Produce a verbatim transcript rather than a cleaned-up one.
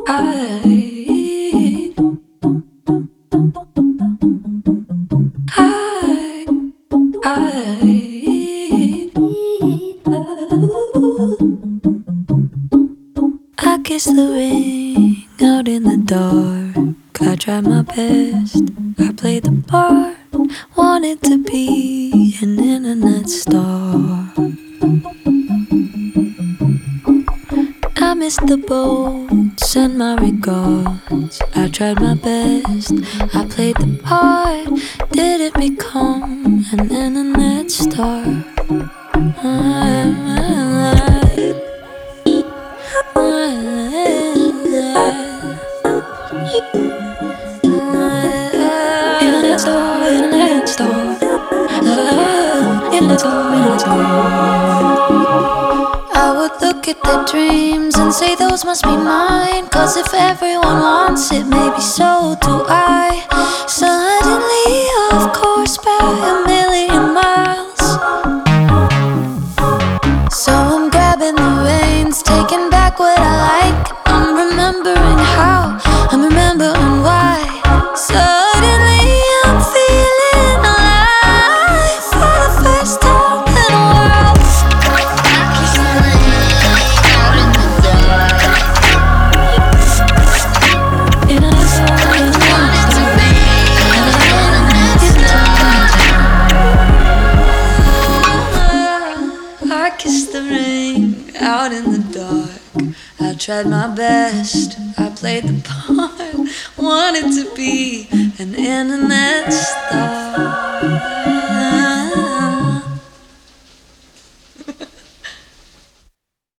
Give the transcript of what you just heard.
I, I, I, I kissed the ring out in the dark. I tried my best, I played the part. Wanted to be an internet star. I missed the boat, send my regards. I tried my best, I played the part. Didn't become an internet star. Internet star, internet star. Internet star, internet star. I would look at their dreams and say those must be mine. Cause if everyone wants it, maybe so do I. Suddenly, of course, by a million miles. So I'm grabbing the reins, taking back what I like. I'm remembering how, I'm remembering why. Suddenly I'm feeling alive for the first time in a while. I kissed the ring out in the dark. I tried my best, I played the part. Wanted to be an internet star.